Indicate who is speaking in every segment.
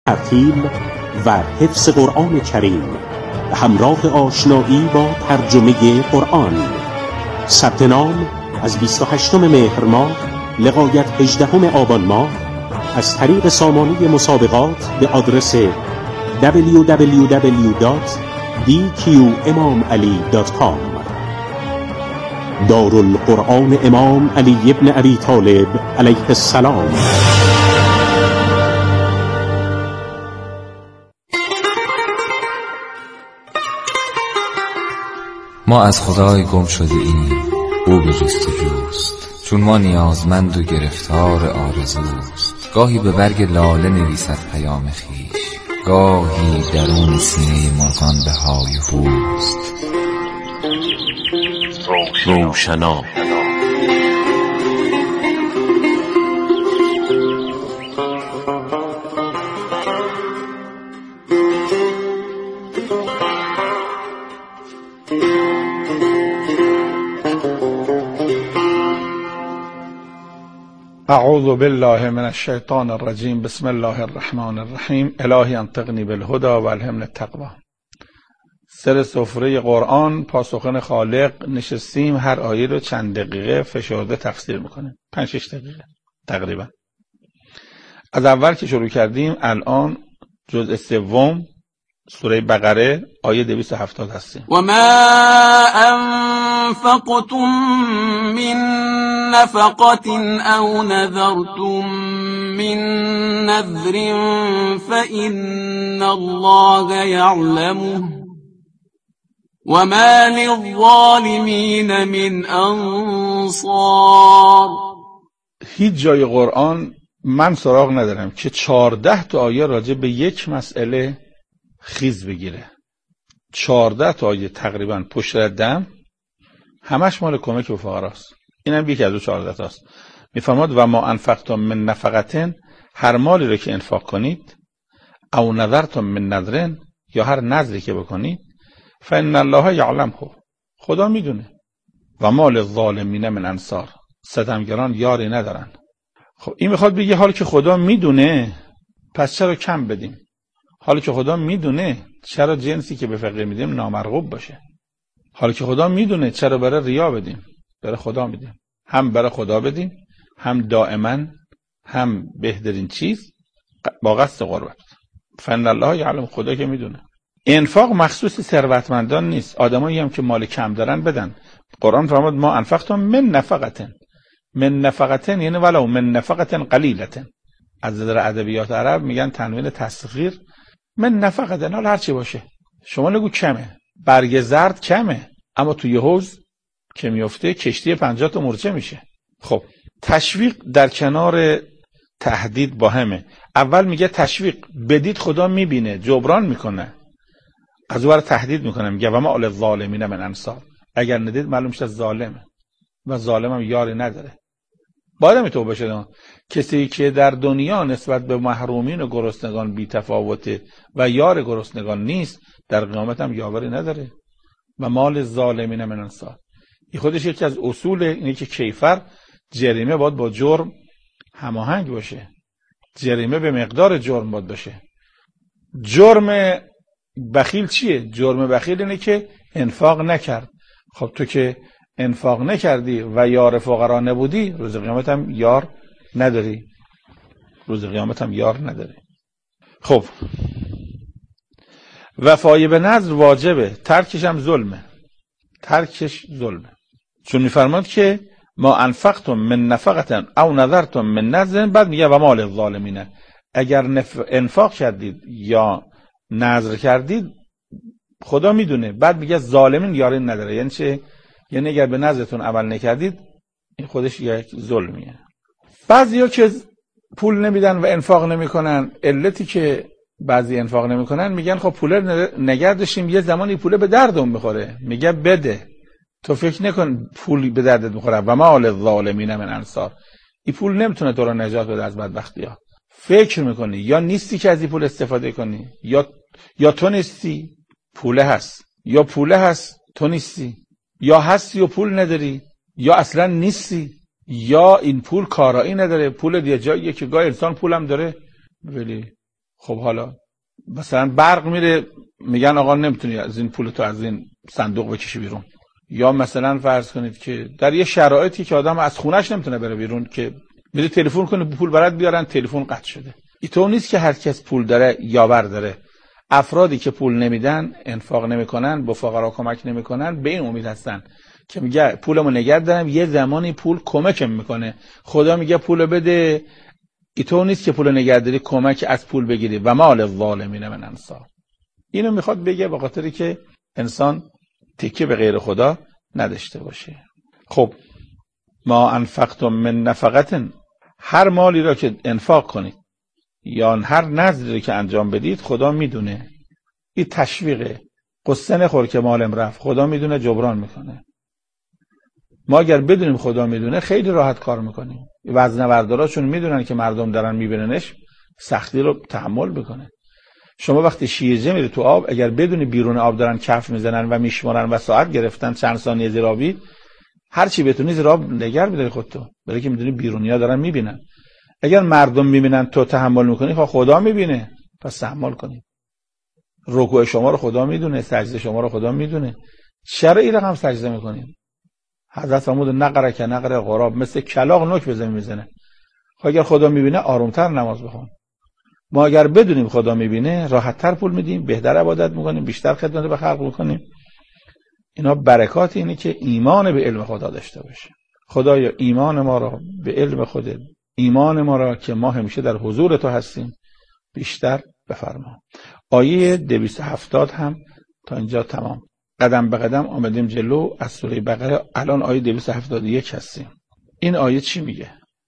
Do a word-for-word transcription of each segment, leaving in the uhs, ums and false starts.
Speaker 1: ترتیل و حفظ قرآن کریم به همراه آشنایی با ترجمه قرآن. ثبت نام از بیست و هشتم مهر ماه لغایت هجدهم آبان ماه از طریق سامانه مسابقات به آدرس دبلیو دبلیو دبلیو دات دی کیو امام علی دات کام. دارالقرآن امام علی ابن ابی طالب علیه السلام.
Speaker 2: ما از خدای گم شده ایم، او به جستجوست، چون ما نیازمند و گرفتار آرزوست. گاهی به برگ لاله نویسد پیام خویش، گاهی درون سینه مرغان به های هوست.
Speaker 1: روشنا
Speaker 3: اعوذ بالله من الشیطان الرجیم. بسم الله الرحمن الرحیم. الهی انطقنی بالهدى و الهمنی التقوی. سر سفره قرآن، پاسخن خالق، نشستیم هر آیه رو چند دقیقه فشرده تفسیر میکنیم، پنج شش دقیقه تقریبا. از اول که شروع کردیم الان جزء سوم سوره بقره آیه دویست و هفتاد هستیم.
Speaker 4: و ما انفقتم من نفقة او نذرتم من نذر فإن الله يعلمه وما للظالمین من انصار.
Speaker 3: هیچ جای قرآن من سراغ ندارم که چهارده تا آیه راجع به یک مسئله خیز بگیره. چهارده تا آیه تقریبا پشت دم همش مال کمک به فقراست. اینم یکی از اون چهارده تاست. میفرماد و ما انفقتم من نفقتن، هر مالی رو که انفاق کنید، او نذرتم من نذرن، یا هر نذری که بکنید، فإن الله یعلمه، خدا میدونه، و مال الظالمین من انصار، ستمگران یاری ندارن. خب این میخواد بگه حالی که خدا میدونه پس چرا کم بدیم؟ حالی که خدا میدونه چرا جنسی که به فقیر میدیم نامرغوب باشه؟ حالی که خدا میدونه چرا برای ریا بدیم؟ برای خدا میدیم. هم برای خدا بدیم، هم دائما، هم بهترین چیز با قصد قربت. فإن الله یعلم، خدا که میدونه. انفاق مخصوص ثروتمندان نیست، آدمایی هم که مال کم دارن بدن. قرآن فرمود ما انفقتم من نفقتن. من نفقتن یعنی ولو من نفقتن قلیلتن. از نظر ادبیات عرب میگن تنوین تصغیر. من نفقتن، حالا هر چی باشه، شما نگو کمه، برگ زرد کمه، اما توی حوض که میفته کشتی پنجاه تا مورچه میشه. خب تشویق در کنار تهدید با همه. اول میگه تشویق بدید، خدا میبینه، جبران میکنه. از اون تهدید میکنه، میگه و ما للظالمین من انصار، اگر ندید معلوم شد ظالمه و ظالم هم یاری نداره. باید هم توبه شده. کسی که در دنیا نسبت به محرومین و گرسنگان بی تفاوته و یار گرسنگان نیست، در قیامت هم یاوری نداره. و مال ظالمین من انصار، این خودش یکی از اصول اینه که کیفر، جریمه باید با جرم هماهنگ باشه. جریمه به مقدار جرم باید باشه. جرم بخیل چیه؟ جرم بخیل اینه که انفاق نکرد. خب تو که انفاق نکردی و یار فقرا نبودی، روز قیامت هم یار نداری. روز قیامت هم یار نداری. خب وفای به نذر واجبه، ترکش هم ظلمه. ترکش ظلمه. چون میفرماد که ما انفقتم من نفقتن او نذرتم من نذر، بعد میگه و مال الظالمین، اگر نف... انفاق کردید یا نذر کردید خدا میدونه، بعد میگه ظالمین یاری نداره. یعنی چه؟ یعنی اگر به نذرتون عمل نکردید این خودش یک ظلمیه. بعضیا که پول نمیدن و انفاق نمیکنن، علتی که بعضی انفاق نمیکنن میگن خب پول نگه داشتیم یه زمانی پول به دردم میخوره. میگه بده، تو فکر نکن پول به دردت میخوره. و ما للظالمین من انصار، این پول نمیتونه تو رو نجات بده از بدبختی ها. فکر میکنی یا نیستی که از این پول استفاده کنی، یا یا تو نیستی پوله هست، یا پوله هست تو نیستی، یا هستی و پول نداری، یا اصلا نیستی، یا این پول کارایی نداره. پول دیگه جاییه که گاه انسان پولم داره ولی خب حالا مثلا برق میره میگن آقا نمیتونی از این پول تو از این صندوق بکشی بیرون. یا مثلا فرض کنید که در یه شرایطی که آدم از خونش نمیتونه بره بیرون که میره تلفن کنه پول برات بیارن، تلفن قطع شده. اینطور نیست که هر کس پول داره یاور داره. افرادی که پول نمیدن، انفاق نمیکنن، به فقرا کمک نمیکنن، به این امید هستن که میگه پولمو نگه دارم یه زمانی پول کمکم میکنه. خدا میگه پول بده. اینطور نیست که پول نگهداری کمک از پول بگیری و مال الظالمین من انصار. اینو میخواد بگه به خاطری که انسان تکیه به غیر خدا نداشته باشه. خب ما انفقتم من نفقه، هر مالی را که انفاق کنید یا هر نذری که انجام بدید خدا میدونه. این تشویقه. قصه نخور که مالم رفت، خدا میدونه جبران میکنه. ما اگر بدونیم خدا میدونه خیلی راحت کار میکنیم. وزنه‌برداراشون میدونن که مردم دارن میبیننش، سختی رو تحمل بکنه. شما وقتی شیرجه میری تو آب، اگر بدونی بیرون آب دارن کف میزنن و میشمارن و ساعت گرفتن چند ثانیه زیر آبی، هر چی بتونی زیر آب نگر میداری خودتو، برای که میدونی بیرونیا دارن میبینن. اگر مردم میبینن تو تحمل میکنی، خب خدا میبینه، پس تحمل کنی. رکوع شما رو خدا میدونه، سجده شما رو خدا میدونه. چرا این رقم سجده میکنین؟ حضرت فرمود نقره که نقره غراب، مثل کلاغ نوک به زمین میزنه. خب اگر خدا میبینه آرومتر نماز بخون. ما اگر بدونیم خدا میبینه راحتتر پول میدیم، بهتر عبادت میکنیم، بیشتر خدمت به خلق میکنیم. اینا برکات اینه که ایمان به علم خدا داشته باشه. خدایا ایمان ما را به علم خودت، ایمان ما را که ما همیشه در حضور تو هستیم بیشتر بفرما. آیه دویست و هفتاد هم تا اینجا تمام. قدم به قدم آمدیم جلو از سوره بقره. الان آیه دویست و هفتاد و یک هستیم. این آیه چی میگه؟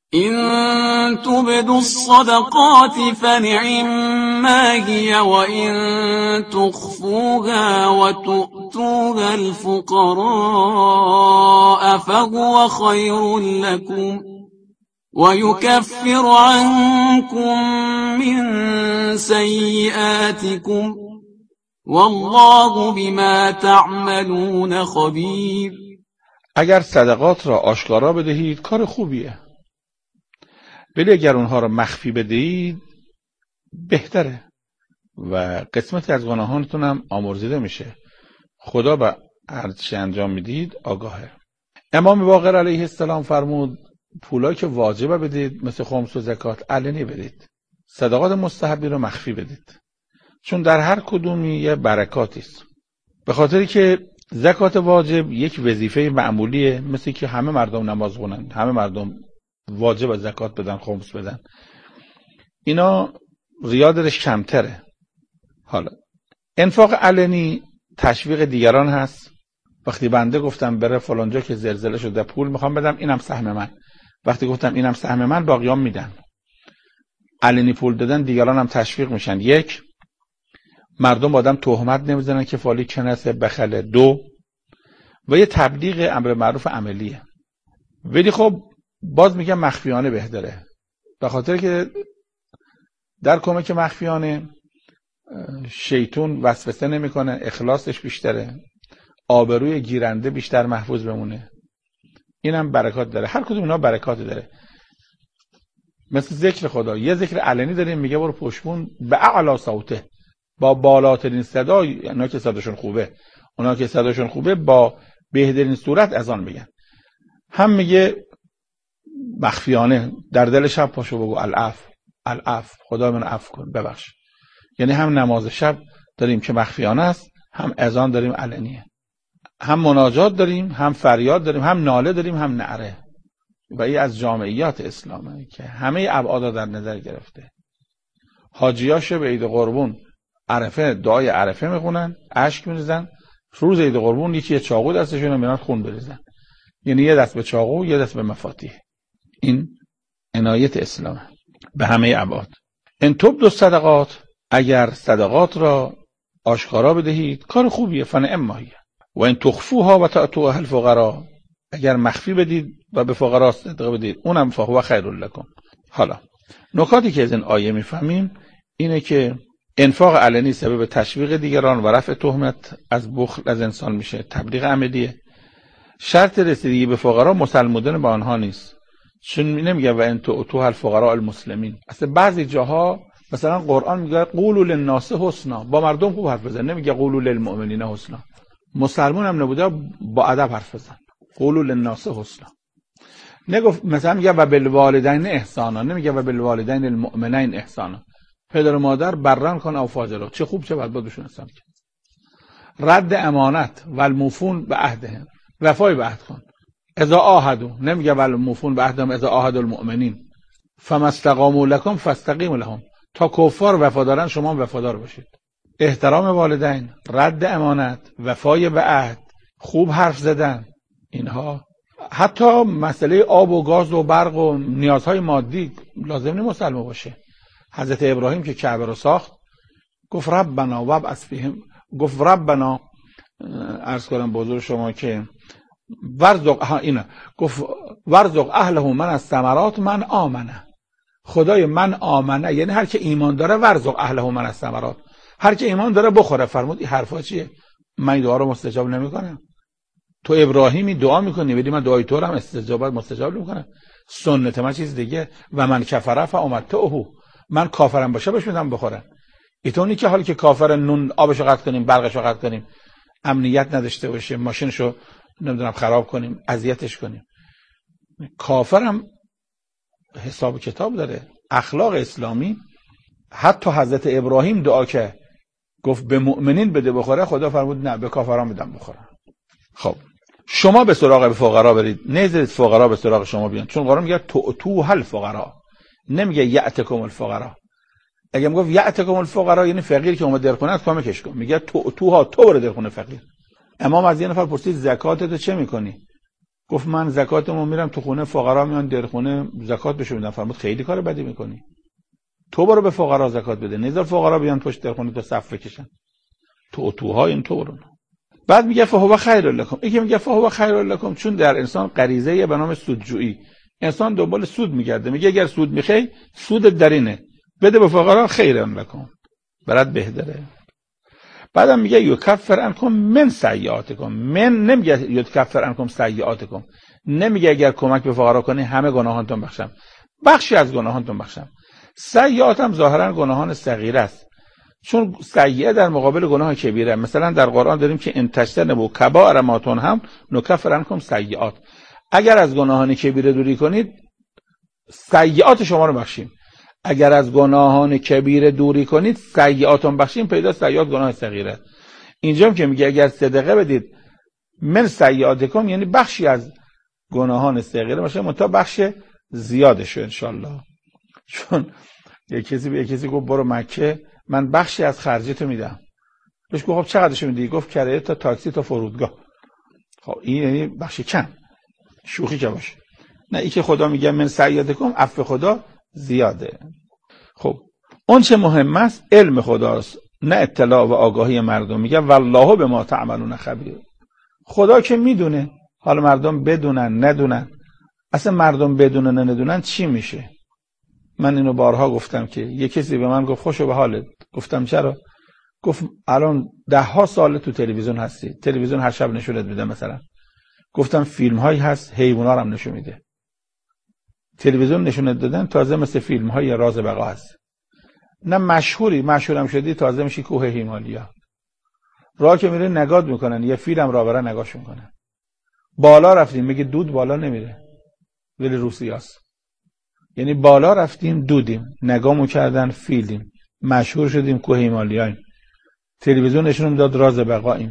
Speaker 4: إن تبدوا الصدقات فنعما هي وإن تخفوها وتؤتوها الفقراء فهو خير لكم ويكفر عنكم من سيئاتكم والله بما تعملون خبير.
Speaker 3: اگر صدقات را آشکارا بدهید کار خوبیه، ولی اگر اونها را مخفی بدهید بهتره و قسمتی از گناهانتون هم آمرزیده میشه. خدا به هر چی انجام میدید آگاهه. امام باقر علیه السلام فرمود پولایی که واجبه بدید مثل خمس و زکات علنی بدید، صدقات مستحبی رو مخفی بدید، چون در هر کدومی یه برکاتی است. به خاطری که زکات واجب یک وظیفه معمولیه، مثل که همه مردم نماز خونن، همه مردم واجب زکات بدن، خمس بدن. اینا ریادش کمتره. حالا انفاق علنی تشویق دیگران هست. وقتی بنده گفتم بره فلانجا که زلزله شده پول میخوام بدم، اینم سهم من. وقتی گفتم اینم سهم من، باقیام میدن. علنی پول دادن دیگران هم تشویق میشن. یک، مردم آدم تهمت نمیزنن که فالی کنسه بخله. دو، و یه تبلیغ امر معروف عملیه. ولی خب باز میگم مخفیانه بهتره، به خاطر که در کمک مخفیانه شیطون وسوسه نمیکنه، اخلاصش بیشتره، آبروی گیرنده بیشتر محفوظ بمونه. اینم برکات داره. هر کدوم اینا برکات داره. مثل ذکر خدا، یه ذکر علنی داریم میگه برو پشمون به اعلی صوته، با بالاترین صدا. اونا که صداشون خوبه اونا که صداشون خوبه با بهترین صورت اذان بگن. هم میگه مخفیانه در دل شب پاشو بگو العفو العفو، خدا من عفو کن، ببخش. یعنی هم نماز شب داریم که مخفیانه است، هم اذان داریم علنیه، هم مناجات داریم، هم فریاد داریم، هم ناله داریم، هم نعره. و این از جامعیات اسلامه که همه ابعاد در نظر گرفته. حاجیاشو به عید قربون عرفه دعای عرفه میخونن، اشک میریزن. روز عید قربون یکی چاقو دستشون میارن خون بریزن، یعنی یه دست به چاقو یه دست به مفاتیح. این عنایت اسلامه به همه ابعاد. ان تبدوا الصدقات، اگر صدقات را آشکارا بدهید کار خوبیه، فنعما هی. و ان تخفوها و تؤتوها الفقراء، اگر مخفی بدید و به فقرا صدقه بدید اونم فهو خیر لکم. حالا نکاتی که از این آیه میفهمیم اینه که انفاق علنی سبب تشویق دیگران و رفع تهمت از بخل از انسان میشه، تبلیغ عملیه. شرط رسیدگی به فقرا مسلمودن با آنها نیست، چون نمیگه و ان تؤتوها الفقراء المسلمین. اصلا بعضی جاها مثلا قرآن میگه قولوا للناس حسنا، با مردم خوب حرف بزن، نمیگه قولوا للمؤمنین حسنا. مسلمان هم نبوده با ادب حرف بزن، قولوا للناس حسنا. نگفت مثلا میگه و بالوالدین احسانا، نمیگه و بالوالدین المؤمنین احسانا. پدر و مادر برن کن او فاجرا، چه خوب چه بد بودشون هستن. رد امانت و الموفون به عهدهم، وفای به عهد کن. اذا عاهدوا، نمیگه والموفون به عهدهم اذا عاهد المؤمنین فما استقاموا لكم فاستقیموا لهم، تا کفار وفادارن شما وفادار باشید. احترام والدین، رد امانت، وفای به عهد، خوب حرف زدن، اینها. حتی مسئله آب و گاز و برق و نیازهای مادی لازم نیست مسلمان باشه. حضرت ابراهیم که کعبه رو ساخت گفت ربنا وابعث فیهم، گفت ربنا عرض کنم بزرگ شما که ورزق اینا، گفت ورزق اهله من از ثمرات من آمنه، خدای من آمنه یعنی هر که ایمان داره، ورزق اهله من از ثمرات، هر که ایمان داره بخوره. فرمود این حرفا چیه؟ من دعا رو مستجاب نمیکنم. تو ابراهیمی دعا میکنی بدی من دعای تو رو هم استجابت مستجاب نمیکنم. سنت من چیز دیگه. و من کفر فامتعه، من کافرم باشه بهش میدم بخورن. ایتونی که حالی که کافر نون آبشو قطع کنیم، برقشو قطع کنیم، امنیت نداشته باشه، ماشینشو نمیدونم خراب کنیم، اذیتش کنیم. کافرم حساب کتاب داره. اخلاق اسلامی، حتی حضرت ابراهیم دعا که گفت به مؤمنین بده بخوره، خدا فرمود نه به کافران میدم بخورن. خب شما به سراغ فقرا برید، نذارید فقرا به سراغ شما بیان، چون قرآن میگه تو تو هل فقرا، نمیگه یاتکم الفقرا. اگه میگه یاتکم الفقرا یعنی فقیر که اومد در خونه است کمکش کن، میگه تو تو ها تو برو در خونه فقیر. امام از یه نفر پرسید زکاتت چه میکنی؟ گفت من زکاتمو میرم تو خونه فقرا میان در خونه زکات بهشون میدم. فرمود خیلی کار بدی میکنی، تو برو به فقرا زکات بده، نذار فقرا بیان پشت در خونه تو صف بکشن. تو توها این تو برو. بعد میگه فهو خیر لکم. این که میگه فهو خیر لکم چون در انسان غریزه به نام سودجویی، انسان دنبال سود میگرده، میگه اگر سود میخوای سود درینه، بده به فقرا خیر لکم، برات بهتره. بعدم میگه یکفر عنکم من سیئاتکم، من نمیگه یکفر عنکم سیئاتکم، نمیگه اگر کمک به فقرا کنی همه گناهانتون بخشم، بخشی از گناهانتون بخشم. سیئات هم ظاهرا گناهان صغیره است، چون سیئه در مقابل گناه کبیره. مثلا در قرآن داریم که ان تجتنبوا کبائر ما تنهون نکفر عنکم سیئات، اگر از گناهان کبیره دوری کنید سیئات شما رو بخشیم. اگر از گناهان کبیره دوری کنید سیئاتون بخشیم، پیدا سیئات گناه صغیره. اینجا هم که میگه اگر صدقه بدید من سیئاتکم یعنی بخشی از گناهان صغیره باشه، متا بخش زیادشه ان شاء الله. چون یک کسی به یک کسی گفت برو مکه من بخشی از خرجتو میدم. بهش گفت خب چقدرشو میدی؟ گفت کرایه تا تاکسی تا فرودگاه. خب این یعنی بخش کم، شوخی که باشه. نه ای که خدا میگه من سیئاتکم، عفو خدا زیاده. خب اون چه مهم است علم خداست، نه اطلاع و آگاهی مردم. میگه والله بما تعملون خبیر، خدا که میدونه، حالا مردم بدونن ندونن. اصلا مردم بدونن ندونن چی میشه؟ من اینو بارها گفتم که یه کسی به من گفت خوشو به حالت. گفتم چرا؟ گفت الان ده ها سال تو تلویزیون هستی، تلویزیون هر شب نشونت میده مثلا. گفتم فیلم هایی هست حیونا رو هم نشون میده. تلویزیون نشونت دادن تازه مثل فیلم های راز بقا هست. نه مشهوری، مشهورم شدی تازه میشی کوه هیمالیا. راه که میره نگات میکنن، یه فیلم را برا نگاش میکنن. بالا رفتیم میگه دود بالا نمیره، ولی روسیاست. یعنی بالا رفتیم دودیم، نگامو کردن فیلم، مشهور شدیم کوه هیمالیاییم، تلویزیون نشون داد راز بقاییم.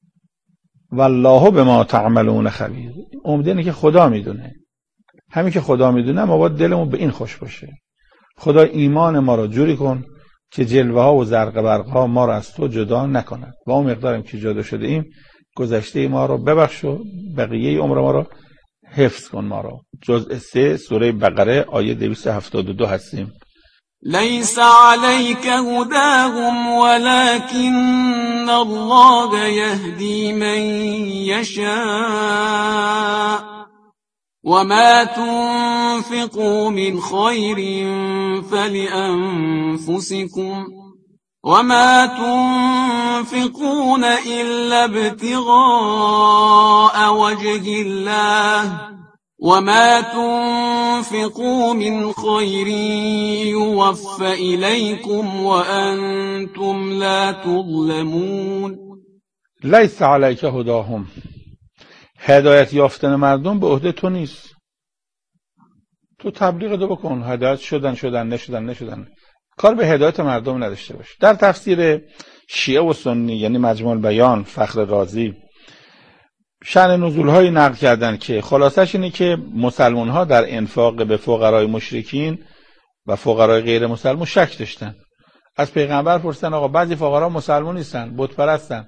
Speaker 3: والله بما تعملون خبیر. امیده اینه که خدا میدونه. همین که خدا میدونه ما باید دلمون به این خوش باشه. خدا ایمان ما رو جوری کن که جلوه ها و زرق برق ها ما رو از تو جدا نکنند و اون مقدارم که جدا شده ایم گذشته ما رو ببخش و بقیه عمر ما رو حفظ کن ما رو. جزء سه سوره بقره آیه دویست و هفتاد و دو هستیم.
Speaker 4: لیس علیک هداهم ولکن الله یهدی من یشاء وما تنفقوا من خیر فلأنفسکم وما تنفقون إلا ابتغاء وجه الله وما تنفقوا من خير يوفى إليكم وأنتم لا تظلمون.
Speaker 3: لیس علیک هداهم، هدایت یافتن مردم به عهده تو نیست. تو تبلیغ دو بکن، هدایت شدن شدن نشدن نشدن، کار به هدایت مردم نداشته باش. در تفسیر شیعه و سنی یعنی مجموع البیان فخر رازی شأن نزول‌هایی نقل کردن که خلاصش اینه که مسلمان‌ها در انفاق به فقرای مشرکین و فقرای غیر مسلمان شک داشتن. از پیغمبر پرسیدن آقا بعضی فقرا مسلمان نیستن، بت پرستن،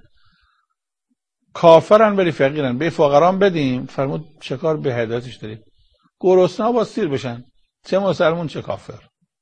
Speaker 3: کافرن ولی فقیرن، به فقرام بدیم. فرمود چه کار به هدایتش دارید؟ گرسنه‌ها با سیر بشن، چه مسلمان چه کافر.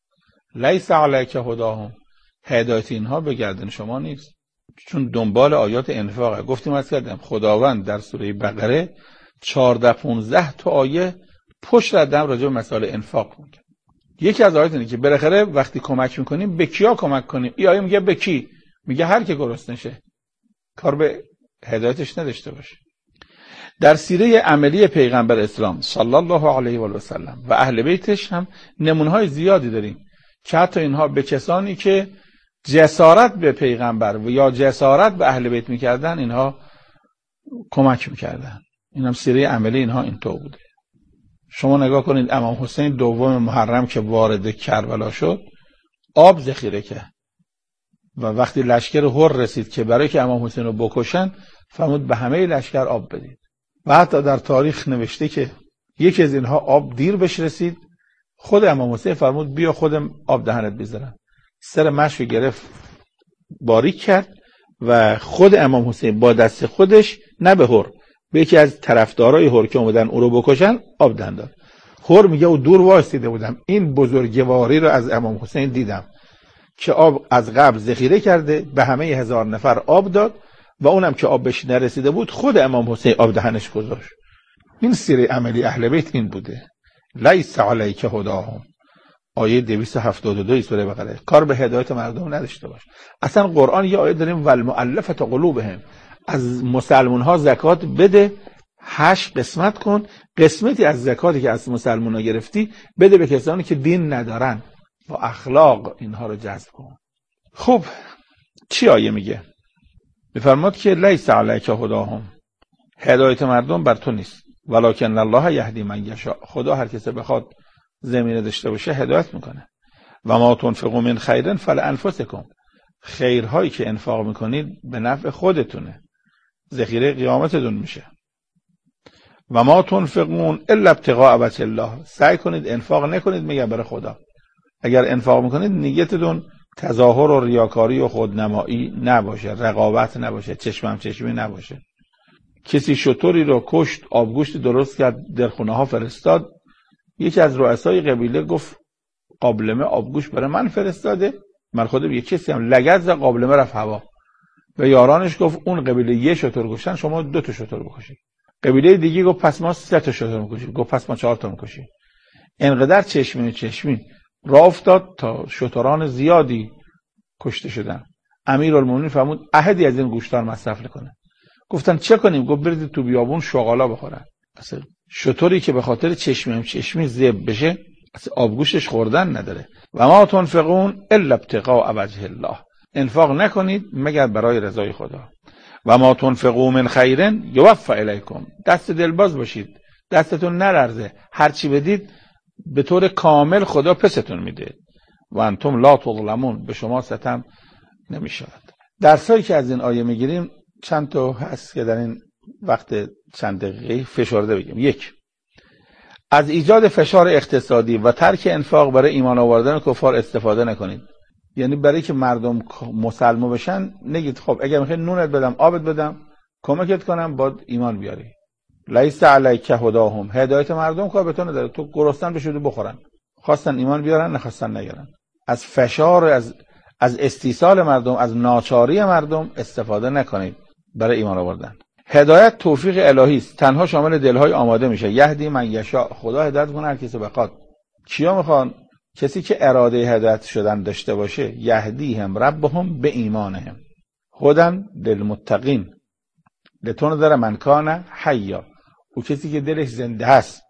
Speaker 3: لیس علیک هداهم، هدایت اینها به گردن شما نیست، چون دنبال آیات انفاقه. گفتیم از کردم خداوند در سوره بقره چهارده پانزده تا آیه پشت ردم راجع به مسائل انفاق میگه. یکی از آیات اینه که بالاخره وقتی کمک میکنیم به کیا کمک کنیم. این آیه میگه به کی؟ میگه هر کی گرسنه شه، کار به هدایتش نداشته باشه. در سیره عملی پیغمبر اسلام صلی الله علیه و سلم و اهل بیتش هم نمونه‌های زیادی داریم که حتی اینها به کسانی که جسارت به پیغمبر و یا جسارت به اهل بیت میکردن اینها کمک میکردن. این هم سیره عملی اینها اینطور بوده. شما نگاه کنید امام حسین دوم محرم که وارد کربلا شد آب ذخیره کرد و وقتی لشکر هر رسید که برای که امام حسین رو بکشن فرمود به همه لشکر آب بدید. و حتی در تاریخ نوشته که یکی از اینها آب دیر بهش رسید، خود امام حسین فرمود بیا خودم آب دهنت بذارم. سر مشو گرفت باریک کرد و خود امام حسین با دست خودش نه به هر، به یکی از طرفدارای هر که اومدن او رو بکشن آب دهن داد. هر میگه او دور وایسیده بودم، این بزرگواری رو از امام حسین دیدم که آب از قبل ذخیره کرده، به همه هزار نفر آب داد و اونم که آب بهش نرسیده بود خود امام حسین آب دهنش گذاشت. این سیره عملی اهل بیت این بوده. لیس علیک هداهم، آیه دویست و هفتاد و دو سوره بقره. کار به هدایت مردم نداشته باش. اصلا قرآن یه آیه داریم والمؤلفة قلوبهم، از مسلمان ها زکات بده، هشت قسمت کن، قسمتی از زکاتی که از مسلمان ها گرفتی بده به کسانی که دین ندارن، با اخلاق اینها رو جذب کن. خب چی آیه میگه؟ میفرماد که لیس علیک هداهم، هدایت مردم بر تو نیست، ولکن الله یهدی من یشاء، خدا هر کسی بخواد زمینه داشته باشه هدایت میکنه. و ما تنفقوا من خیر فلانفسکم، خیرهایی که انفاق میکنید به نفع خودتونه، ذخیره قیامتتون میشه. و ما تنفقون الا ابتغاء وجه الله، سعی کنید انفاق نکنید مگر برای خدا. اگر انفاق میکنید نیتتون تظاهر و ریاکاری و خودنمایی نباشه، رقابت نباشه، چشمم چشمی نباشه. کسی شتری رو کشت، آبگوشت درست کرد، در خونه ها فرستاد. یکی از رؤسای قبیله گفت قابلمه آبگوشت برای من فرستاده، من خودم یه کسی هم لگد قابلمه رفت هوا. و یارانش گفت اون قبیله یه شتر کشتن، شما دو تا شتر بکشید. قبیله دیگه گفت پس ما سه تا شتر میکشیم، گفت پس ما چهار تا میکشیم. انقدر چشمین چشمین راه افتاد تا شتران زیادی کشته شدن. امیرالمومنین فرمود احدی از این گوشتار مصرف نکنه. گفتن چه کنیم؟ گفت برید تو بیابون شغالا بخورن. اصلا شتری که به خاطر چشمیم چشمی ذبح بشه اصلا آبگوشتش خوردن نداره. و ما تنفقون الا ابتغاء وجه الله، انفاق نکنید مگر برای رضای خدا. و ما تنفقوا من خیر یوفى الیکم، دست دلباز باشید، دستتون نلرزه، هر چی بدید به طور کامل خدا پستون میده. و انتم لا تظلمون، به شما ستم نمیشود. درسایی که از این آیه میگیریم چند تا هست که در این وقت چند دقیقه فشرده بگیم. یک، از ایجاد فشار اقتصادی و ترک انفاق برای ایمان آوردن کفار استفاده نکنید. یعنی برای که مردم مسلمان بشن نگید خب اگر میخوای نونت بدم آبت بدم کمکت کنم باید ایمان بیاری. لیس علیک هداهم، هدایت مردم کار به تو نداره، تو گرسنه بشود بخورن، خواستن ایمان بیارن نخواستن نگیرن. از فشار، از از استیصال مردم، از ناچاری مردم استفاده نکنید برای ایمان آوردن. هدایت توفیق الهی است، تنها شامل دلهای آماده میشه. یهدی من یشاء، خدا هدایت کنه هر کسی بخواد. کیا میخوان؟ کسی که اراده هدایت شدن داشته باشه. یهدیهم ربهم به ایمانهم هدی للمتقین لتنذر من کان حیا، او کسی که دلش زنده است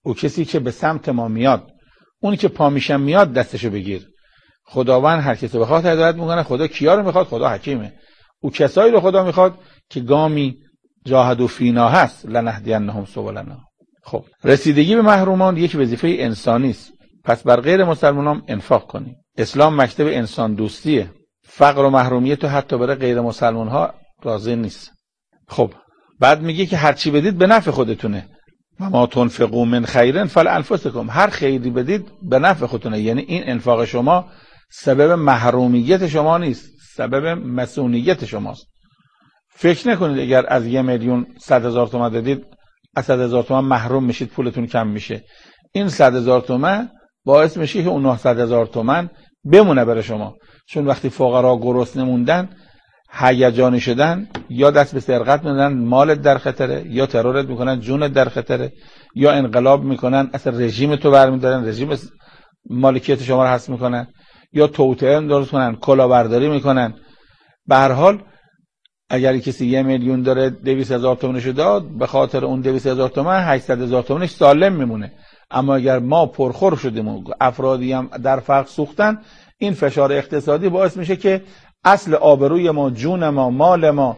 Speaker 3: او کسی که به سمت ما میاد، اونی که پا میشم میاد دستشو بگیر. خداوند هر کسی بخواد هدایت میکنه. خدا کیا رو میخواد؟ خدا حکیمه. او کسایی رو خدا میخواد که گامی جاهدوا فینا هست، لنهدینهم سبلنا. خب رسیدگی به محرومان یک وظیفه انسانی است، پس بر غیر مسلمانان انفاق کنیم. اسلام مکتب انسان دوستیه. فقر و محرومیت تو حتی برای غیر مسلمان ها راضی نیست. خب بعد میگه که هر چی بدید به نفع خودتونه. و ما تنفقوا من خیر فلانفسکم. هر خیری بدید به نفع خودتونه. یعنی این انفاق شما سبب محرومیت شما نیست، سبب مسئولیت شماست. فکر نکنید اگر از یه میلیون صد هزار تومان دادید از صد هزار تومان محروم میشید، پولتون کم میشه. این صد هزار تومان باعث میشه که اون نهصد هزار تومان بمونه برای شما. چون وقتی فقرا گرسنه موندن، هیجانی شدن، یا دست به سرقت میدن، مالت در خطره، یا ترورت میکنن، جونت در خطره، یا انقلاب میکنن، اصلا رژیم تو برمیدارن، رژیم مالکیت شما رو حذف میکنن، یا توطئه درست کنن، کلاهبرداری میکنن. به هر حال اگر کسی یه میلیون داره دویست هزار تومنشو داد، به خاطر اون دویست هزار تومن هشتصد هزار تومنش سالم میمونه. اما اگر ما پرخور شدیم و افرادی هم در فقر سوختن، این فشار اقتصادی باعث میشه که اصل آبروی ما، جون ما، مال ما،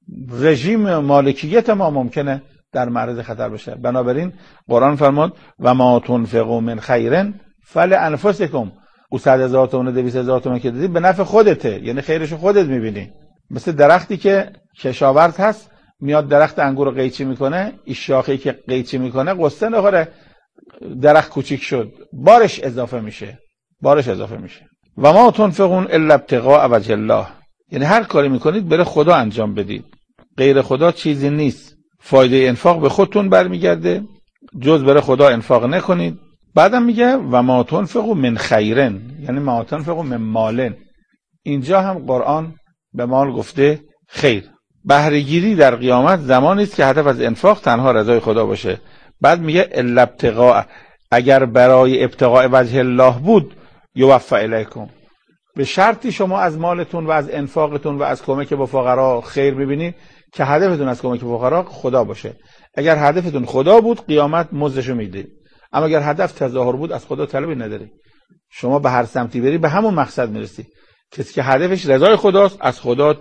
Speaker 3: رژیم مالکیت ما ممکنه در معرض خطر بشه. بنابراین قرآن فرمود و ما تنفقوا من خیر فلانفسکم. او صد هزار تومن و دویست هزار تومن که دادی به نفع خودته، یعنی خیرشو خودت میبینی. مثل درختی که کشاورز هست، میاد درخت انگور رو قیچی میکنه، این شاخه‌ای که قیچی میکنه قصه نخوره، درخت کوچیک شد، بارش اضافه میشه، بارش اضافه میشه. و ما تنفقون الا ابتغاء وجه الله. یعنی هر کاری میکنید برای خدا انجام بدید، غیر خدا چیزی نیست. فایده انفاق به خودتون برمیگرده، جز برای خدا انفاق نکنید. بعدم میگه و ما تنفقوا من خیرن، یعنی ما تنفقوا من مالن. اینجا هم قرآن به مال گفته خیر. بهره‌گیری در قیامت زمانی است که هدف از انفاق تنها رضای خدا باشه. بعد میگه الا ابتغاء، اگر برای ابتغاء وجه الله بود یوفى الیکم، به شرطی شما از مالتون و از انفاقتون و از کمک به فقرا خیر ببینید که هدفتون از کمک به فقرا خدا باشه. اگر هدفتون خدا بود قیامت مزدشو میده. اما اگر هدف تظاهر بود از خدا طلبی نداری. شما به هر سمتی بری به همون مقصد میرسی. کسی که هدفش رضای خداست از خدا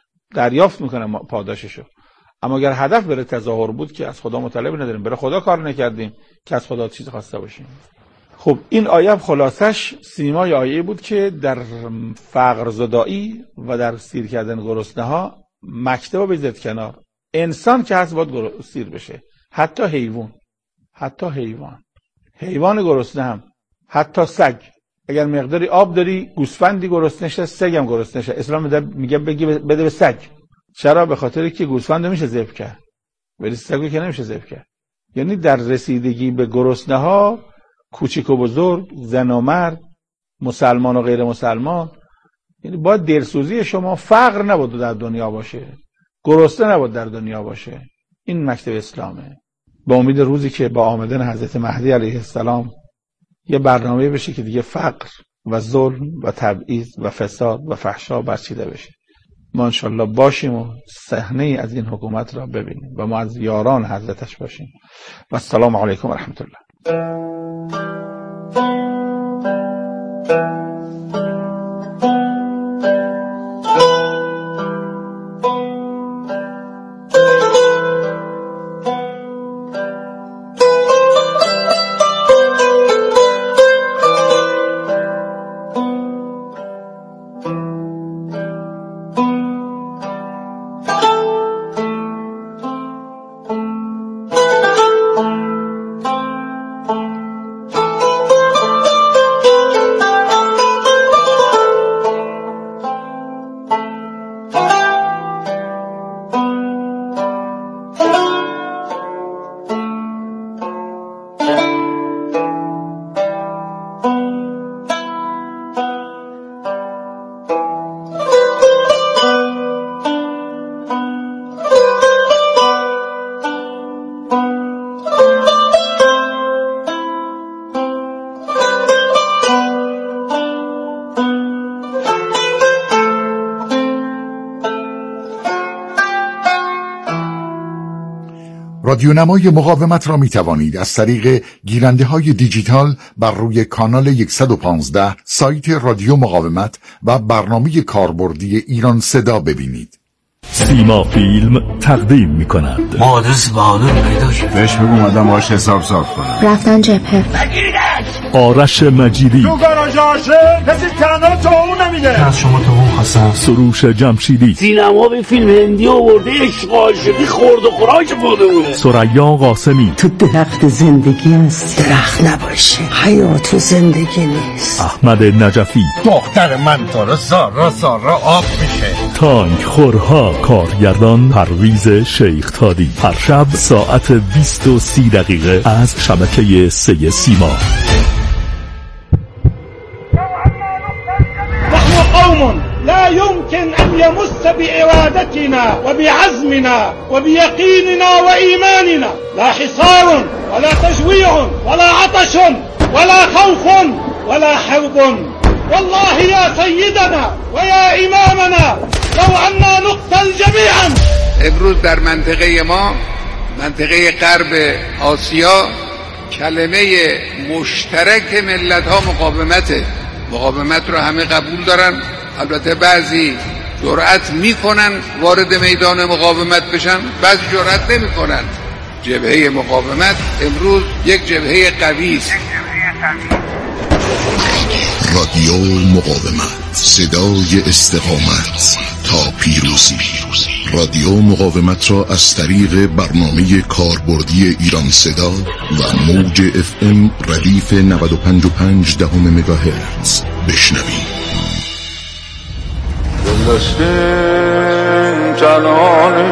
Speaker 3: دریافت میکنه پاداششو. اما اگر هدف برای تظاهر بود که از خدا مطالبه نداریم، برای خدا کار نکردیم که از خدا چیز خواسته باشیم. خب این آیه خلاصش سیمای آیه بود که در فقر زدایی و در سیر کردن گرسنه ها مکتب بذارید کنار. انسان که هست باید سیر بشه، حتی حیوان، حتی حیوان حیوان گرسنه هم، حتی سگ. اگر مقداری آب داری، گوسفندی گرسنه‌شه، سگم گرسنه‌شه، اسلام میگه بگی بده به سگ. چرا؟ به خاطر که گوسفند میشه ذبح کرد ولی سگو که نمیشه ذبح کرد. یعنی در رسیدگی به گرسنه ها، کوچیک و بزرگ، زن و مرد، مسلمان و غیر مسلمان، یعنی باید دلسوزی شما فقر نباید در دنیا باشه، گرسنه نباید در دنیا باشه. این مکتب اسلامه. با امید روزی که با آمدن حضرت مهدی علیه السلام یه برنامه بشه که دیگه فقر و ظلم و تبعیض و فساد و فحشا برچیده بشه. ما انشالله باشیم و صحنه از این حکومت را ببینیم و ما از یاران حضرتش باشیم. و السلام علیکم و رحمت الله.
Speaker 5: رادیونمای مقاومت را می توانید از طریق گیرنده های دیجیتال بر روی کانال صد و پانزده سایت رادیو مقاومت و برنامه کاربردی ایران صدا ببینید.
Speaker 6: سیما فیلم تقدیم می کند.
Speaker 7: ما آدرس بهادر پیدا شد.
Speaker 8: بهش بگو مادم باش حساب صاف کنم.
Speaker 9: رفتن جبهه.
Speaker 6: آرش مجیدی.
Speaker 10: تو گاراژ آشه کسی تنها تو اون نمیده.
Speaker 7: از شما تو اون خواستم.
Speaker 6: سروش جمشیدی.
Speaker 10: سینما به فیلم هندی آورده، عشق عاشقی خورد و خوراک بوده.
Speaker 6: ثریا قاسمی.
Speaker 11: تو درخت زندگی هستی، درخت نباشی حیات زندگی نیست.
Speaker 6: احمد نجفی.
Speaker 8: دختر من تو رو سارا سارا آب میشه.
Speaker 6: تانک خورها. کارگردان پرویز شیخ تادی. هر شب ساعت بیست و سی دقیقه از شبکه سه سیما.
Speaker 10: نحن قوم لا يمكن أن يمس بإرادتنا وبعزمنا وبيقيننا وإيماننا لا حصار ولا تجويع ولا عطش ولا خوف ولا حرب. والله يا سيدنا ويا إمامنا لو أننا نقتل جميعا.
Speaker 12: امروز در منطقه ما، منطقه غرب آسیا، کلمه مشترک ملت ها مقاومته. مقاومت رو همه قبول دارن، البته بعضی جرأت میکنن وارد میدان مقاومت بشن، بعضی جرأت نمیکنن. جبهه مقاومت امروز یک جبهه قوی است.
Speaker 13: رادیو مقاومت، صدای استقامت تا پیروزی. رادیو مقاومت را از طریق برنامه کاربردی ایران صدا و موج اف ام ردیف نود و پنج و پنج دهم مگاهرتز بشنوید.
Speaker 14: دلداشتین جنانی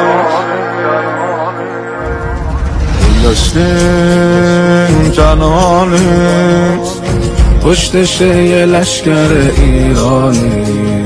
Speaker 14: دلداشتین جنانی پشتش یه لشکر ایرانی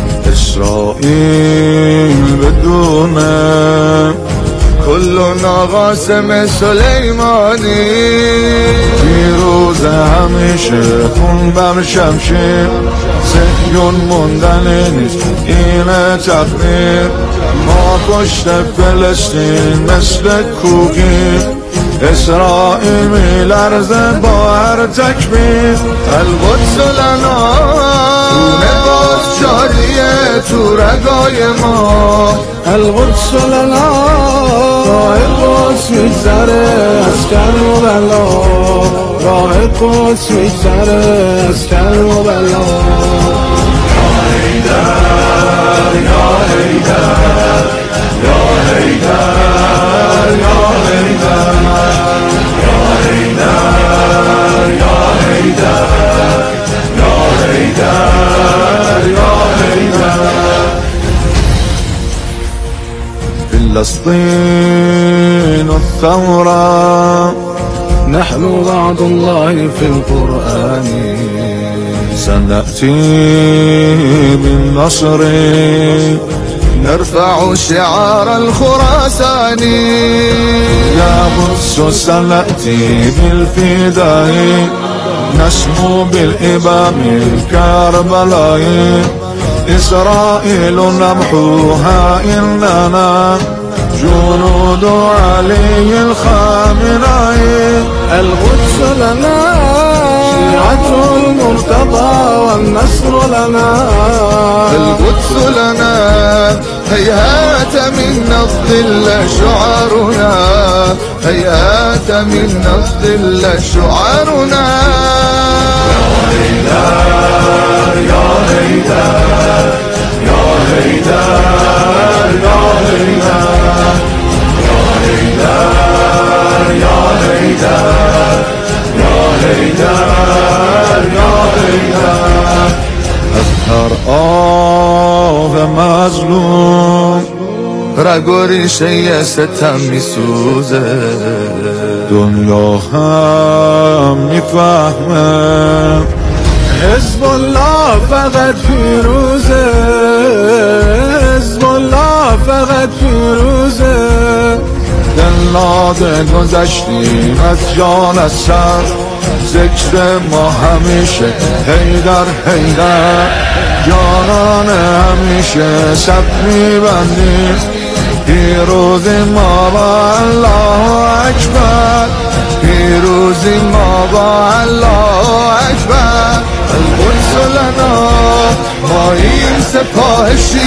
Speaker 14: اسرائیل بدونه کلنا قاسم سلیمانی پیروز همیشه خون بر شمشیر صهیون موندن نیست اینه تقدیر ما پشت فلسطین مثل کوکی اسرائیل میلرزه با هر تکبیر القدس لنا خونه باز شادیه تو رگای ما القدس لنا راه قدس میگذره از کربلا راه قدس میگذره از کربلا یا حیدر یا حیدر یا حیدر یا حیدر یا حیدر یا حیدر یا حیدر یا حیدر فلسطين الثورة نحن وعد الله في القرآن سنأتي بالنصر نرفع شعار الخراساني يا قدس سنأتي بالفداء نسمو بالإمام الكربلاء إسرائيل نمحوها إننا جنود علي الخامنئي القدس لنا شيعة المرتضى والنصر لنا القدس لنا هيهات منا الظل شعارنا هيهات منا الظل شعارنا يا هيدر يا هيدر يا هيدر يا هيدر يا هيدر يا هيدر يا هيدر يا هيدر أزهر آه مظلوم رگوری شیء ستم میسوزه دنیا هم میفهمه حزب الله فقط پیروزه حزب الله فقط پیروزه دلناده گذشتیم از جان از سر ذکر ما همیشه حیدر حیدر جانان همیشه صف میبندیم پیروزی ما با الله اکبر، پیروزی ما با الله اکبر. القدس لنا ما این سپاه